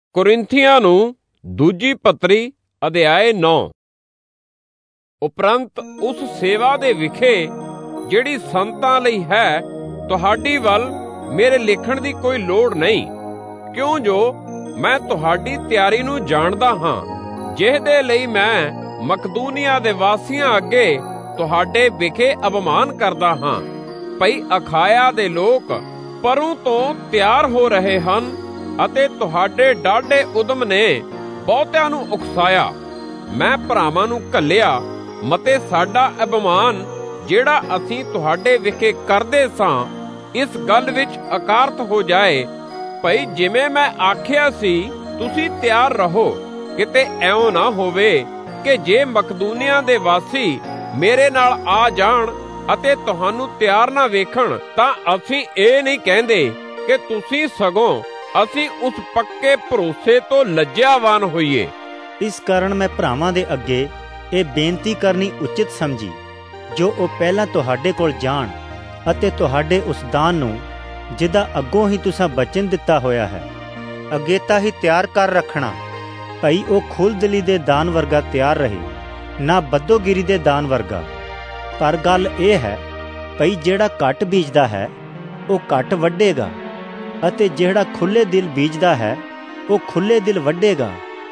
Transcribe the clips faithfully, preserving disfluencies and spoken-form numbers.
ਕੁਰਿੰਥੀਆਂ ਨੂੰ ਦੂਜੀ ਪੱਤਰੀ ਅਧਿਆਏ ਨੌ। ਉਪਰੰਤ ਉਸ ਸੇਵਾ ਦੇ ਵਿਖੇ ਜਿਹੜੀ ਸੰਤਾਂ ਲਈ ਹੈ, ਤੁਹਾਡੀ ਵੱਲ ਮੇਰੇ ਲਿਖਣ ਦੀ ਕੋਈ ਲੋੜ ਨਹੀਂ, ਕਿਉਂ ਜੋ ਮੈਂ ਤੁਹਾਡੀ ਤਿਆਰੀ ਨੂੰ ਜਾਣਦਾ ਹਾਂ, ਜਿਹਦੇ ਲਈ ਮੈਂ ਮਕਦੂਨੀਆ ਦੇ ਵਾਸੀਆਂ ਅੱਗੇ ਤੁਹਾਡੇ ਵਿਖੇ ਅਪਮਾਨ ਕਰਦਾ ਹਾਂ। ਭਈ ਅਖਾਇਆ ਦੇ ਲੋਕ ਪਰੋਂ ਤੋਂ ਤਿਆਰ ਹੋ ਰਹੇ ਹਨ ਅਤੇ ਤੁਹਾਡੇ ਡਾਢੇ ਉਦਮ ਨੇ ਬਹੁਤਿਆਂ ਨੂੰ ਉਕਸਾਇਆ। ਮੈਂ ਭਰਾਵਾਂ ਨੂੰ ਘੱਲਿਆ ਮਤੇ ਸਾਡਾ ਅਪਮਾਨ ਜਿਹੜਾ ਅਸੀਂ ਤੁਹਾਡੇ ਵਿਖੇ ਕਰਦੇ ਸਾਂ, ਇਸ ਗੱਲ ਵਿੱਚ ਅਕਾਰਤ ਹੋ ਜਾਏ। ਭਈ ਜਿਵੇਂ ਮੈਂ ਆਖਿਆ ਸੀ, ਤੁਸੀਂ ਤਿਆਰ ਰਹੋ, ਕਿਤੇ ਐਉਂ ਨਾ ਹੋਵੇ ਕਿ ਜੇ ਮਕਦੂਨੀਆ ਦੇ ਵਾਸੀ ਮੇਰੇ ਨਾਲ ਆ ਜਾਣ ਅਤੇ ਤੁਹਾਨੂੰ ਤਿਆਰ ਨਾ ਵੇਖਣ, ਤਾਂ ਅਸੀਂ ਇਹ ਨਹੀਂ ਕਹਿੰਦੇ ਕਿ ਤੁਸੀਂ ਸਗੋਂ ਅਸੀਂ ਉਸ ਪੱਕੇ ਭਰੋਸੇ ਤੋਂ ਲੱਜਿਆਵਾਨ ਹੋਈਏ। ਇਸ ਕਾਰਨ ਮੈਂ ਭਰਾਵਾਂ ਦੇ ਅੱਗੇ ਇਹ ਬੇਨਤੀ ਕਰਨੀ ਉਚਿਤ ਸਮਝੀ, ਜੋ ਉਹ ਪਹਿਲਾਂ ਤੁਹਾਡੇ ਕੋਲ ਜਾਣ ਅਤੇ ਤੁਹਾਡੇ ਉਸ ਦਾਨ ਨੂੰ, ਜਿਹਦਾ ਅੱਗੋਂ ਹੀ ਤੁਸੀਂ ਬਚਨ ਦਿੱਤਾ ਹੋਇਆ ਹੈ, ਅਗੇਤਾ ਹੀ ਤਿਆਰ ਕਰ ਰੱਖਣਾ। ਭਈ ਉਹ ਖੁੱਲ੍ਹਦਿਲੀ ਦੇ ਦਾਨ ਵਰਗਾ ਤਿਆਰ ਰਹੇ, ਨਾ ਬਦੋਗਿਰੀ ਦੇ ਦਾਨ ਵਰਗਾ। ਪਰ ਗੱਲ ਇਹ ਹੈ, ਭਈ ਜਿਹੜਾ ਘੱਟ ਬੀਜਦਾ ਹੈ ਉਹ ਘੱਟ ਵੱਢੇਗਾ, ਅਤੇ ਜਿਹੜਾ ਖੁੱਲ੍ਹੇ ਦਿਲ ਬੀਜਦਾ ਹੈ ਉਹ ਖੁੱਲ੍ਹੇ ਦਿਲ ਵੱਢੇਗਾ।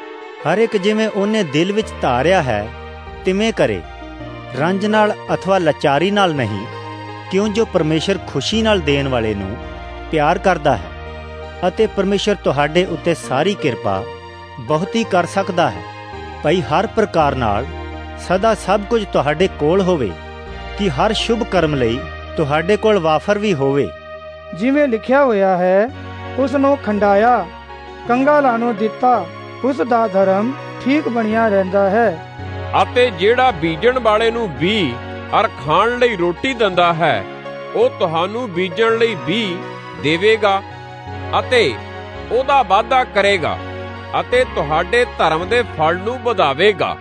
ਹਰ ਇੱਕ ਜਿਵੇਂ ਉਹਨੇ ਦਿਲ ਵਿੱਚ ਧਾਰਿਆ ਹੈ ਤਿਵੇਂ ਕਰੇ, ਰੰਜ ਨਾਲ ਅਥਵਾ ਲਾਚਾਰੀ ਨਾਲ ਨਹੀਂ, ਕਿਉਂ ਜੋ ਪਰਮੇਸ਼ਰ ਖੁਸ਼ੀ ਨਾਲ ਦੇਣ ਵਾਲੇ ਨੂੰ ਪਿਆਰ ਕਰਦਾ ਹੈ। ਅਤੇ ਪਰਮੇਸ਼ਰ ਤੁਹਾਡੇ ਉੱਤੇ ਸਾਰੀ ਕਿਰਪਾ ਬਹੁਤੀ ਕਰ ਸਕਦਾ ਹੈ। ਭਈ ਹਰ ਪ੍ਰਕਾਰ ਨਾਲ ਸਦਾ ਸਭ ਕੁਝ ਤੁਹਾਡੇ ਕੋਲ ਹੋਵੇ, ਕਿ ਹਰ ਸ਼ੁਭ ਕਰਮ ਲਈ ਤੁਹਾਡੇ ਕੋਲ ਵਾਫਰ ਵੀ ਹੋਵੇ। ਜਿਵੇਂ ਲਿਖਿਆ ਹੋਇਆ ਹੈ, ਉਸ ਨੂੰ ਖੰਡਾਇਆ, ਕੰਗਾਲਾਂ ਨੂੰ ਦਿੱਤਾ, ਉਸ ਦਾ ਧਰਮ ਠੀਕ ਬਣਿਆ ਰਹਿੰਦਾ ਹੈ। ਅਤੇ ਜਿਹੜਾ ਬੀਜਣ ਵਾਲੇ ਨੂੰ ਬੀ ਅਰ ਖਾਣ ਲਈ ਰੋਟੀ ਦਿੰਦਾ ਹੈ, ਉਹ ਤੁਹਾਨੂੰ ਬੀਜਣ ਲਈ ਬੀ ਦੇਵੇਗਾ ਅਤੇ ਉਹਦਾ ਵਾਧਾ ਕਰੇਗਾ ਅਤੇ ਤੁਹਾਡੇ ਧਰਮ ਦੇ ਫਲ ਨੂੰ ਵਧਾਵੇਗਾ,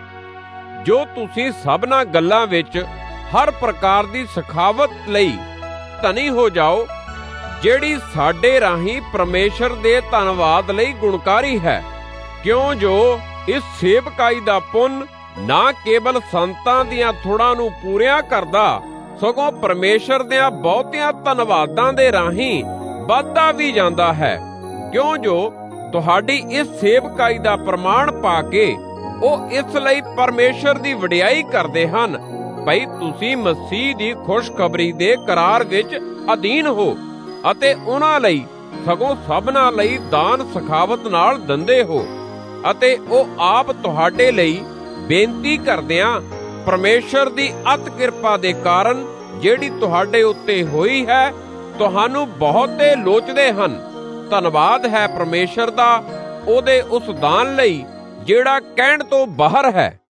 ਜੋ ਤੁਸੀਂ ਸਭਨਾਂ ਗੱਲਾਂ ਵਿੱਚ ਹਰ ਪ੍ਰਕਾਰ ਦੀ ਸਖਾਵਤ ਲਈ ਧਨੀ ਹੋ ਜਾਓ, ਜਿਹੜੀ ਸਾਡੇ ਰਾਹੀਂ ਪਰਮੇਸ਼ਰ ਦੇ ਧੰਨਵਾਦ ਲਈ ਗੁਣਕਾਰੀ ਹੈ। ਕਿਉਂ ਜੋ ਇਸ ਸੇਵਕਾਈ ਦਾ ਪੁੰਨ ਨਾ ਕੇਵਲ ਸੰਤਾਂ ਦੀਆਂ ਥੁੜਾਂ ਨੂੰ ਪੂਰੀਆਂ ਕਰਦਾ, ਸਗੋਂ ਪਰਮੇਸ਼ਰ ਦੀਆਂ ਬਹੁਤੀਆਂ ਧੰਨਵਾਦਾਂ ਦੇ ਰਾਹੀਂ ਵੱਧਦਾ ਵੀ ਜਾਂਦਾ ਹੈ। ਕਿਉਂ ਜੋ ਤੁਹਾਡੀ ਇਸ ਸੇਵਕਾਈ ਦਾ ਪ੍ਰਮਾਣ ਪਾ ਕੇ ਉਹ ਇਸ ਲਈ ਪਰਮੇਸ਼ਰ ਦੀ ਵਡਿਆਈ ਕਰਦੇ ਹਨ, ਭਈ ਤੁਸੀਂ ਮਸੀਹ ਦੀ ਖੁਸ਼ਖਬਰੀ ਦੇ ਕਰਾਰ ਵਿੱਚ ਅਧੀਨ ਹੋ ਅਤੇ ਉਹਨਾਂ ਲਈ ਸਗੋਂ ਸਭਨਾਂ ਲਈ ਦਾਨ ਸਖਾਵਤ ਨਾਲ ਦਿੰਦੇ ਹੋ। ਅਤੇ ਉਹ ਆਪ ਤੁਹਾਡੇ ਲਈ ਬੇਨਤੀ ਕਰਦਿਆਂ ਪਰਮੇਸ਼ਰ ਦੀ ਅਤ ਕਿਰਪਾ ਦੇ ਕਾਰਨ, ਜਿਹੜੀ ਤੁਹਾਡੇ ਉੱਤੇ ਹੋਈ ਹੈ, ਤੁਹਾਨੂੰ ਬਹੁਤੇ ਲੋਚਦੇ ਹਨ। ਧੰਨਵਾਦ ਹੈ ਪਰਮੇਸ਼ਰ ਦਾ ਉਹਦੇ ਉਸ ਦਾਨ ਲਈ, ਜਿਹੜਾ ਕਹਿਣ ਤੋਂ ਬਾਹਰ ਹੈ।